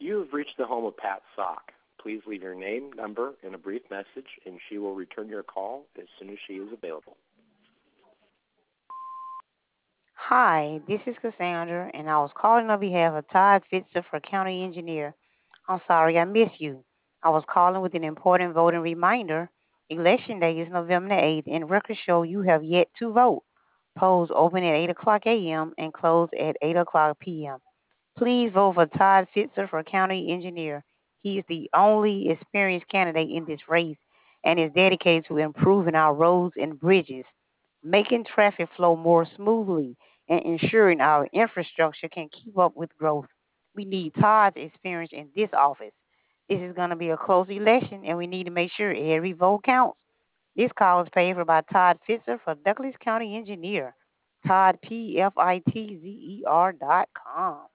You have reached the home of Pat Sock. Please leave your name, number, and a brief message, and she will return your call as soon as she is available. Hi, this is Cassandra, and I was calling on behalf of Todd Fitzer for County Engineer. I'm sorry I missed you. I was calling with an important voting reminder. Election Day is November the 8th, and records show you have yet to vote. Polls open at 8 o'clock a.m. and close at 8 o'clock p.m. Please vote for Todd Fitzer for County Engineer. He is the only experienced candidate in this race and is dedicated to improving our roads and bridges, making traffic flow more smoothly, and ensuring our infrastructure can keep up with growth. We need Todd's experience in this office. This is going to be a close election, and we need to make sure every vote counts. This call is paid for by Todd Fitzer for Douglas County Engineer. ToddPFITZER.com.